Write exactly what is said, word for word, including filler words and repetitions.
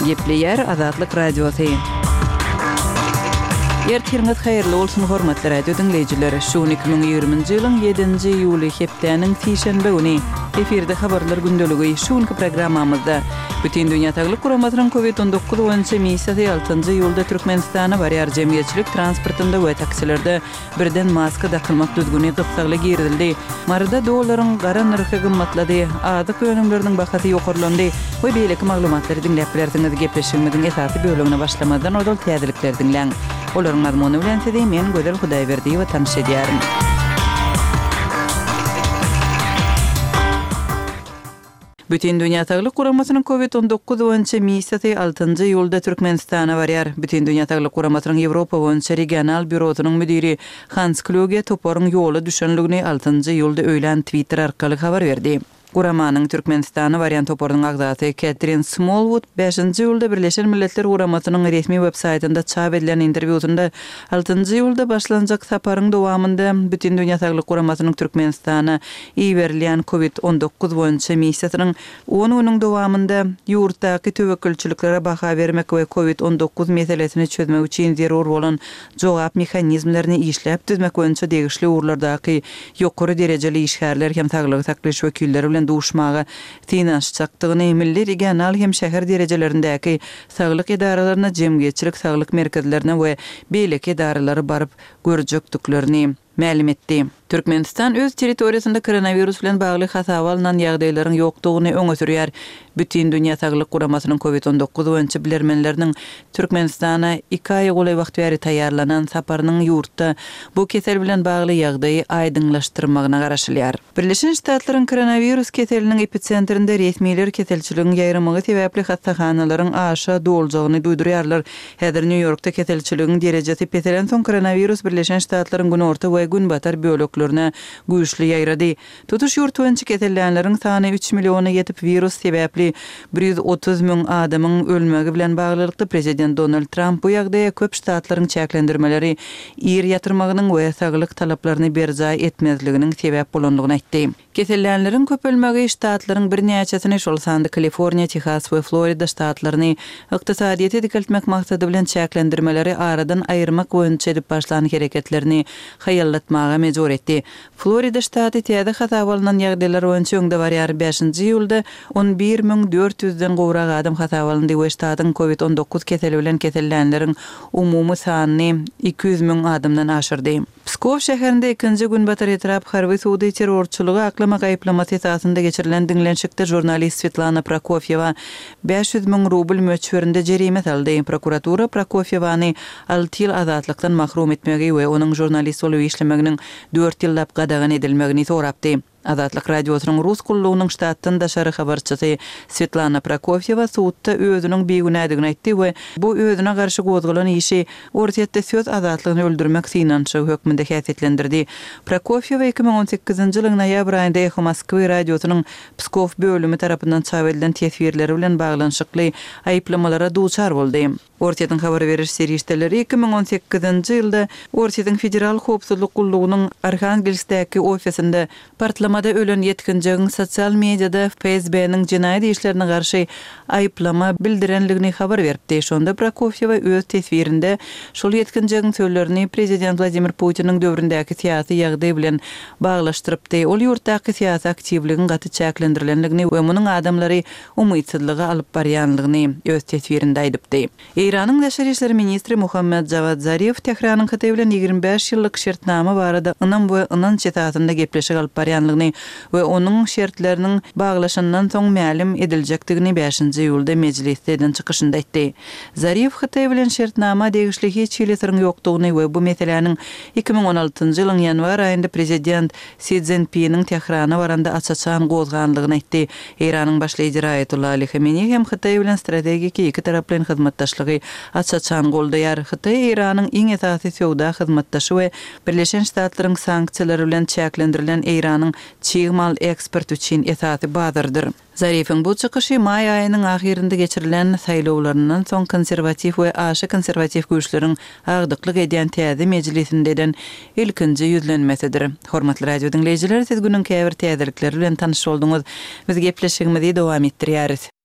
Gepleyer Azatlyk Radiosu. Ertirňiz haýyrly bolsun hormatly radio dinleýijileri. Şu iki bin ýygrymynjy ýylyň ýedinji ýuly hepdeniň tişenbe güni efirde habarlar gündöligi şu iki programmamyzda bütün dünýä taýlyk guramatynyň covid on dokuz boýunça miýsady altynjy ýylda Türkmenistana barýar jemgyýetçilik transportynda we taksilerde birden maska takylmak düzgüni gysgaly girdildi. Marada dollaryň gara narhy gymmatlady, adyk önümleriniň bahasy ýokarlandy we beýleki maglumatlary dinläp bilersiňiz. Gepleşigimiziň esasy bölümine başlamadan odal täzelikler dinleň. Olaryň mazmuny bilen täze men Gözel Hudaýberdi we tanış edýärim. Bütün dünýä taýlyk guramatynyň covid on dokuz boýunça miýsady altynjy ýylda Türkmenistana barýar. Bütün dünýä taýlyk guramatynyň Ýewropa boýunça regional bürosynyň müdiri Hans Kluge toparyň ýoly düşenligini altynjy ýylda öýlen Twitter arkaly habar berdi. Guramanyň Türkmenistana barýan toparynyň agdaty Catherine Smallwood beşinji ýylda Birleşen Milletler Guramatynyň resmi web-saytynda çap edilen interwýusynda altynjy ýylda başlanjak saparyň dowamında bütün dünýä taýlyk guramatynyň Türkmenistana iýerilýän covid on dokuz boýunça miýsatynyň on güniň dowamında ýurtdaky töwekkelçiliklere baha bermek we covid on dokuz meselesini çözmek üçin zerur bolan jogap mexanizmlaryny işläp düzmek boýunça degişli urlardaky ýokary derejeli işgärler hem taýlyk taklyş wekilleri bilen duşmaga tinaşçakdygyny milli regional hem şäher derejelerindäki saglyk idaralaryna jemgyýetçilik saglyk merkezlerine we beýleki idaralary baryp görjekdiklerini ma'lum etdi. Türkmenistan öz territoriýasynda koronavirus bilen bagly hasaba alynan ýagdaýlaryň ýokdugyny öňe sürýär. Bütün dünýä taýlyk guramatynyň covid on dokuz boýunça bilermenleriniň Türkmenistana iki aý golay wagt bäri taýýarlanan saparynyň ýurtda bu kesel bilen bagly ýagdaýy aýdyňlaşdyrmagyna garaşylýar. Birleşen Ştatlaryň koronavirus keseliniň epitsentrinde resmiler keselçiligiň ýaýramagy sebäpli hastahanalaryň aşa doljagyny duýdurýarlar. Häzir New Yorkda keselçiligiň derejesi petelen soň koronavirus Birleşen Ştatlaryň gün orta we gün batar biologlaryna güýçli ýaýrady. Tutuş ýurt boýunça kesellenleriň sany üç milliona ýetip virus sebäpli bir yüz otuz müň adamyň ölmegi bilen baglylykda prezident Donald Trump bu ýagdaýa köp ştatlaryň çäklendirmeleri ýer ýatyrmagynyň we saglyk talaplaryny berja etmezliginiň sebäp bolandygyny aýtdy. Kesellenleriň köp ölmegi ştatlaryň bir näçesini şol sandy Kaliforniýa, Texas we Florida ştatlaryny ykdysadyýety dikeltmek maksady bilen çäklendirmeleri aradan aýyrmak boýunça edip başlanan hereketlerini haýallatmaga mejbur etdi. Florida ştaty täze hasaba alynan ýagdaýlar boýunça öňde barýar beşinji ýylda on bir müň dört yüzden gowrak adam hasaba alyndy we ştatyň covid on dokuz keseli bilen kesellenleriň umumy sanyny iki yüz müň adamdan aşyrdy. Pskov şäherinde ikinji gün batar etrap harby suwdy terrorçylygy aklama gaýplamasy esasynda geçirilen dinlenşikde jurnalist Svetlana Prokofyeva beş yüz müň rubl möçberinde jerimet aldy. Prokuratura Prokofyewany alty ýyl azatlykdan mahrum etmegi we onuň jurnalist bolup işlemeginiň dört ýyllap gadagan edilmegini sorapdy. Azatlyk radiosynyň rus kullugynyň ştatdan daşary habarçysy Svetlana Prokofyeva suwtda özüniň beýgünädigini aýtdy we bu özüne garşy gozgulan işi ortatda söz azatlygyny öldürmek synançy hökmünde häsiýetlendirdi. Prokofyeva iki bin on sekizinji ýylyň noýabr aýynda Moskwa radiosynyň Pskov bölümi tarapyndan çap edilen tesbirleri bilen baglanşykly aýplamalara duçar boldy. Ortatyň habar beriş serişdeleri iki bin on sekizinji ýylda Ortatyň federal howpsuzlyk kullugynyň Arhangelskdäki ofisinde partlamada ölen yetkinjiň sosial mediada F S B'niň jinaýat işlerine garşy aýplama bildirenligini habar berdi. Şonda Prokofyeva öz tesbirinde şol yetkinjiň sözlerini prezident Vladimir Putiniň döwründäki syýasy ýagdaý bilen baglaşdyrypdy. Ol ýurtdaky syýasy aktivligiň gaty çäklendirilendligini we munyň adamlary umytsyzlyga alyp barýanlygyny öz tesbirinde aýdypdy. Iranyň Daşary işleri ministri Muhammed Javad Zarif Tehranyň Xitay bilen ýigirme beş ýyllyk şertnama barada ynam we ynан çetatynda gepleşik alyp barýanlygyny we onuň şertleriniň baglaşandan soň ma'lum ediljekdigini beşinji ýylda mejlisden çykyşynda aýtdy. Zarif Xitay bilen şertnama degişli hiç ýylysyň ýokdugyny we bu meseleniň iki bin on altynjy ýylyň ýanwar aýynda prezident Xi Jinping'in Tehrana baranda açaçan gozganlygyny aýtdy. Iranyň başlyjy Ayatollah Ali Khamenei hem Xitay bilen strategik iki taraply hyzmatdaşlygy açaçan goldaýar. Xitay Iranyň iň esasy söwda hyzmatdaşy we Birleşen Ştatlaryň sanksiýalary bilen çäklendirilen Iranyň çiğmal eksport üçin esasy bazardyr. Zarifin bu çykyşy may aýynyň ahirinde geçirilen saýlawlaryndan soň konservativ we aşy konservativ güýçleriň agdyklyk edýän täze mejlisindeden ilkinji ýüzlenmesidir. Hormatly radio dinleýijiler, siz günüň käbir täzelikleri bilen tanyş bolduňyz. Biz gepleşigimizi dowam etdirýäris.